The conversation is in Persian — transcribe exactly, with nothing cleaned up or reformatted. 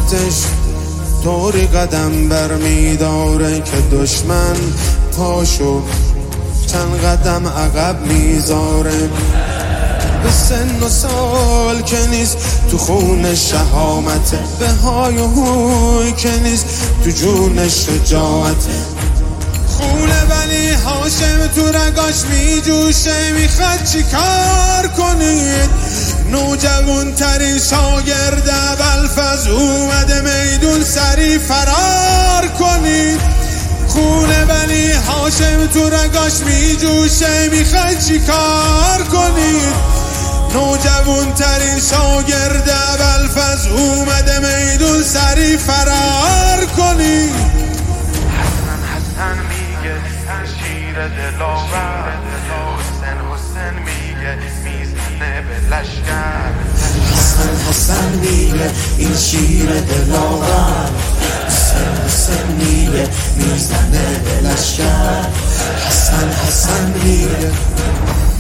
وقتش طوری قدم بر میداره که دشمن پاشو چند قدم عقب میذاره. به سن و سال که نیست تو خون شهامته، به های و هوی که نیست تو جون شجاعته. خونه ولی هاشم تو رگاش میجوشه، میخواد چی کار کنید؟ نوجوان ترین شاگرد ابوالفضل اومده میدون، سری فرار کنید. خونه ولی هاشم تو رگاش میجوشه، میخواد چی کار کنید؟ نوجوان ترین شاگرد ابوالفضل اومده میدون، سری فرار کنید. حسن حسن میگه شیر دلاور، حسن حسن میگه میزنه به لشکر. حسن حسن میگه این شیر دلاور، حسن حسن میگه میزنه به لشکر. حسن حسن میگه